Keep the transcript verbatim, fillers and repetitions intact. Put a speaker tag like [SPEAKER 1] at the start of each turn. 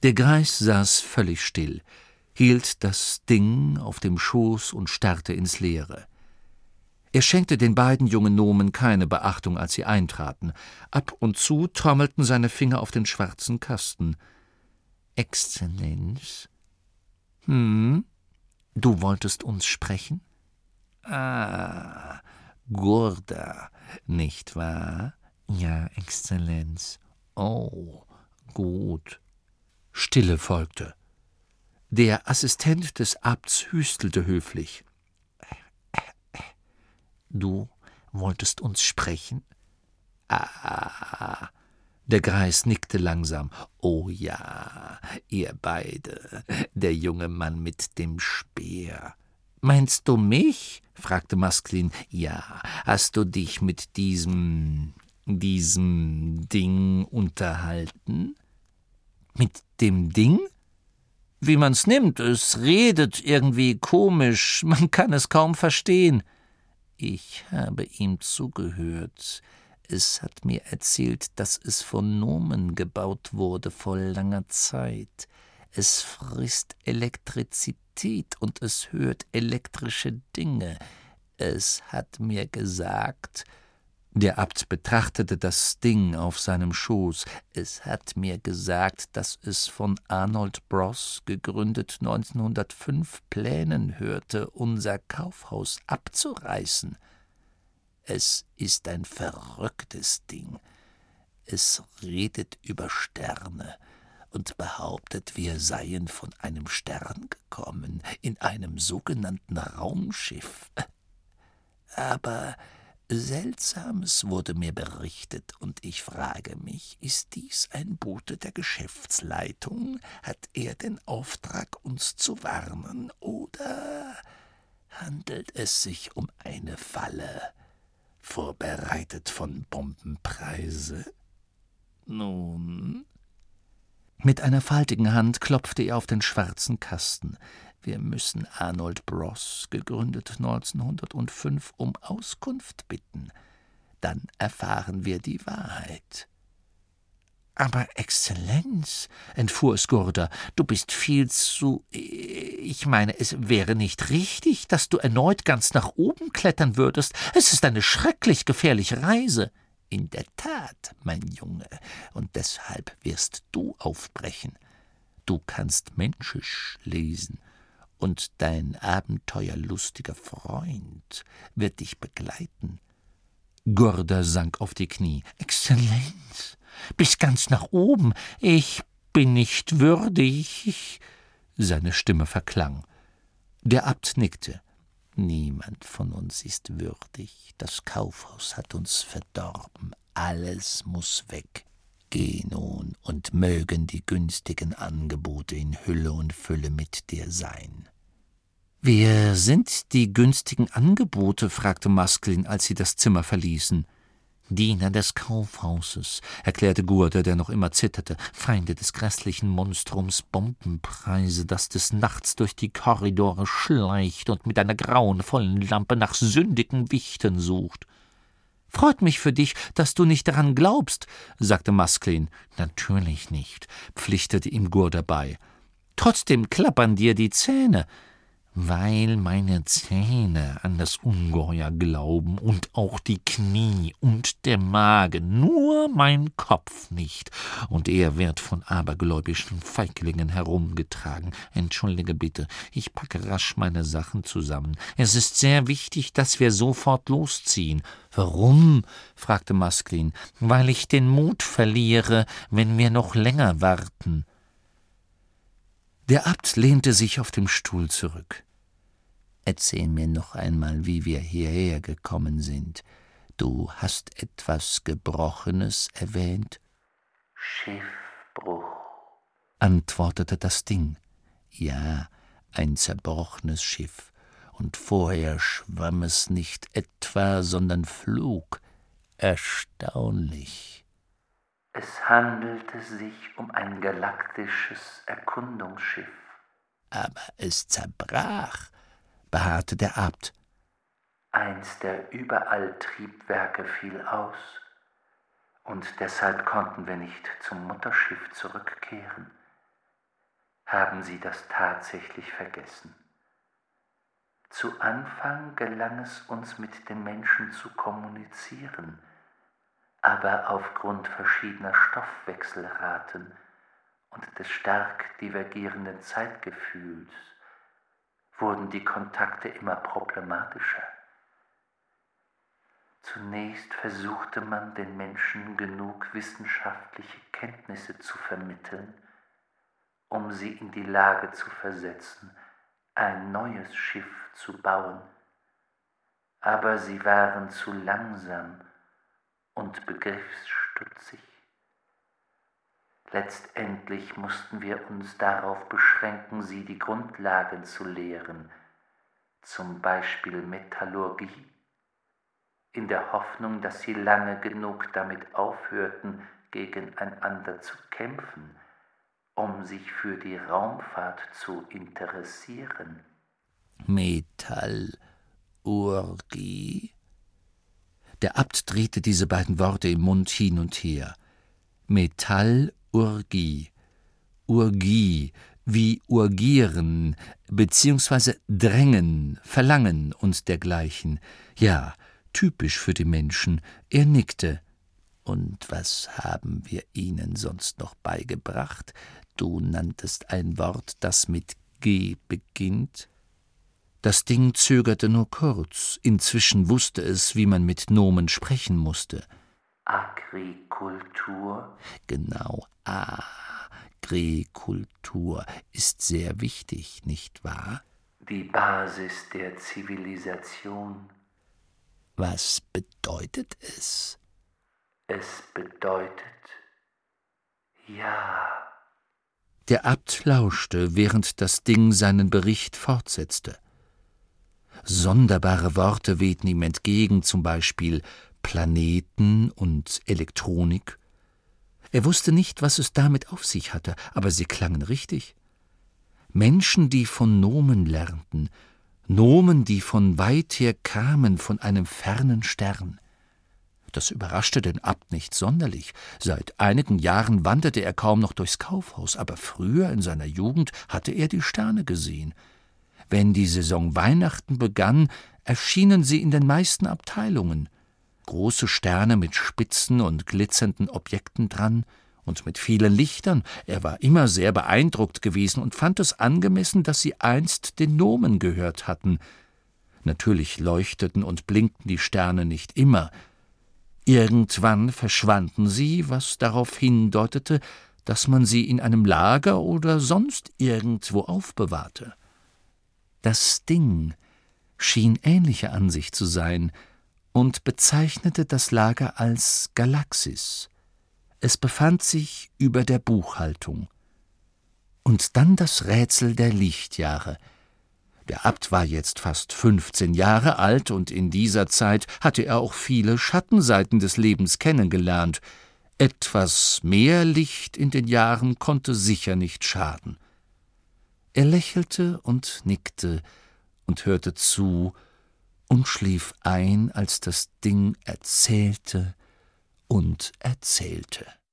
[SPEAKER 1] Der Greis saß völlig still, hielt das Ding auf dem Schoß und starrte ins Leere. Er schenkte den beiden jungen Nomen keine Beachtung, als sie eintraten. Ab und zu trommelten seine Finger auf den schwarzen Kasten. »Exzellenz? Hm? Du wolltest uns sprechen?« »Ah, Gurda, nicht wahr?« »Ja, Exzellenz.« »Oh, gut.« Stille folgte. Der Assistent des Abts hüstelte höflich. »Du wolltest uns sprechen?« »Ah!« Der Greis nickte langsam. »Oh ja, ihr beide, der junge Mann mit dem Speer.« »Meinst du mich?« fragte Masklin. »Ja, hast du dich mit diesem, diesem Ding unterhalten?« »Mit dem Ding?« »Wie man's nimmt, es redet irgendwie komisch, man kann es kaum verstehen.« »Ich habe ihm zugehört. Es hat mir erzählt, dass es von Nomen gebaut wurde vor langer Zeit. Es frisst Elektrizität und es hört elektrische Dinge. Es hat mir gesagt...« Der Abt betrachtete das Ding auf seinem Schoß. »Es hat mir gesagt, dass es von Arnold Bross, gegründet neunzehnhundertfünf, Plänen hörte, unser Kaufhaus abzureißen. Es ist ein verrücktes Ding. Es redet über Sterne und behauptet, wir seien von einem Stern gekommen, in einem sogenannten Raumschiff. Aber Seltsames wurde mir berichtet, und ich frage mich, ist dies ein Bote der Geschäftsleitung? Hat er den Auftrag, uns zu warnen, oder handelt es sich um eine Falle, vorbereitet von Bombenpreise? Nun?« Mit einer faltigen Hand klopfte er auf den schwarzen Kasten. »Wir müssen Arnold Bross, gegründet neunzehnhundertfünf, um Auskunft bitten. Dann erfahren wir die Wahrheit.« »Aber Exzellenz«, entfuhr es Gurda, »du bist viel zu... Ich meine, es wäre nicht richtig, dass du erneut ganz nach oben klettern würdest. Es ist eine schrecklich gefährliche Reise.« »In der Tat, mein Junge, und deshalb wirst du aufbrechen. Du kannst Menschisch lesen, und dein abenteuerlustiger Freund wird dich begleiten.« Gurda sank auf die Knie. »Exzellenz, bis ganz nach oben, ich bin nicht würdig.« Seine Stimme verklang. Der Abt nickte. »Niemand von uns ist würdig. Das Kaufhaus hat uns verdorben. Alles muss weg. Geh nun, und mögen die günstigen Angebote in Hülle und Fülle mit dir sein.« »Wer sind die günstigen Angebote?« fragte Masklin, als sie das Zimmer verließen. »Diener des Kaufhauses«, erklärte Gurda, der noch immer zitterte. »Feinde des grässlichen Monstrums, Bombenpreise, das des Nachts durch die Korridore schleicht und mit einer grauenvollen Lampe nach sündigen Wichten sucht.« »Freut mich für dich, dass du nicht daran glaubst«, sagte Masklin. »Natürlich nicht«, pflichtete ihm Gurda bei. »Trotzdem klappern dir die Zähne.« »Weil meine Zähne an das Ungeheuer glauben und auch die Knie und der Magen, nur mein Kopf nicht, und er wird von abergläubischen Feiglingen herumgetragen. Entschuldige bitte, ich packe rasch meine Sachen zusammen. Es ist sehr wichtig, dass wir sofort losziehen.« »Warum?« fragte Masklin. »Weil ich den Mut verliere, wenn wir noch länger warten.« Der Abt lehnte sich auf dem Stuhl zurück. »Erzähl mir noch einmal, wie wir hierher gekommen sind. Du hast etwas Gebrochenes erwähnt?« »Schiffbruch«, antwortete das Ding. »Ja, ein zerbrochenes Schiff. Und vorher schwamm es nicht etwa, sondern flog. Erstaunlich.« »Es handelte sich um ein galaktisches Erkundungsschiff.« »Aber es zerbrach«, beharrte der Abt. »Eins der Überalltriebwerke fiel aus, und deshalb konnten wir nicht zum Mutterschiff zurückkehren. haben Sie das tatsächlich vergessen. Zu Anfang gelang es uns mit den Menschen zu kommunizieren, aber aufgrund verschiedener Stoffwechselraten und des stark divergierenden Zeitgefühls wurden die Kontakte immer problematischer. Zunächst versuchte man, den Menschen genug wissenschaftliche Kenntnisse zu vermitteln, um sie in die Lage zu versetzen, ein neues Schiff zu bauen. Aber sie waren zu langsam und begriffsstutzig. Letztendlich mussten wir uns darauf beschränken, sie die Grundlagen zu lehren, zum Beispiel Metallurgie, in der Hoffnung, dass sie lange genug damit aufhörten, gegeneinander zu kämpfen, um sich für die Raumfahrt zu interessieren. Metallurgie? Der Abt drehte diese beiden Worte im Mund hin und her. Metallurgie, Urgie, wie urgieren, beziehungsweise drängen, verlangen und dergleichen. Ja, typisch für die Menschen. Er nickte. Und was haben wir Ihnen sonst noch beigebracht? Du nanntest ein Wort, das mit G beginnt. Das Ding zögerte nur kurz. Inzwischen wusste es, wie man mit Nomen sprechen musste. Agrikultur? Genau, Agrikultur ist sehr wichtig, nicht wahr? Die Basis der Zivilisation. Was bedeutet es? Es bedeutet ja. Der Abt lauschte, während das Ding seinen Bericht fortsetzte. Sonderbare Worte wehten ihm entgegen, zum Beispiel Planeten und Elektronik. Er wusste nicht, was es damit auf sich hatte, aber sie klangen richtig. Menschen, die von Nomen lernten, Nomen, die von weit her kamen, von einem fernen Stern. Das überraschte den Abt nicht sonderlich. Seit einigen Jahren wanderte er kaum noch durchs Kaufhaus, aber früher in seiner Jugend hatte er die Sterne gesehen. Wenn die Saison Weihnachten begann, erschienen sie in den meisten Abteilungen. Große Sterne mit spitzen und glitzernden Objekten dran und mit vielen Lichtern. Er war immer sehr beeindruckt gewesen und fand es angemessen, dass sie einst den Nomen gehört hatten. Natürlich leuchteten und blinkten die Sterne nicht immer. Irgendwann verschwanden sie, was darauf hindeutete, dass man sie in einem Lager oder sonst irgendwo aufbewahrte. Das Ding schien ähnlicher Ansicht zu sein und bezeichnete das Lager als Galaxis. Es befand sich über der Buchhaltung. Und dann das Rätsel der Lichtjahre. Der Abt war jetzt fast fünfzehn Jahre alt, und in dieser Zeit hatte er auch viele Schattenseiten des Lebens kennengelernt. Etwas mehr Licht in den Jahren konnte sicher nicht schaden. Er lächelte und nickte und hörte zu und schlief ein, als das Ding erzählte und erzählte.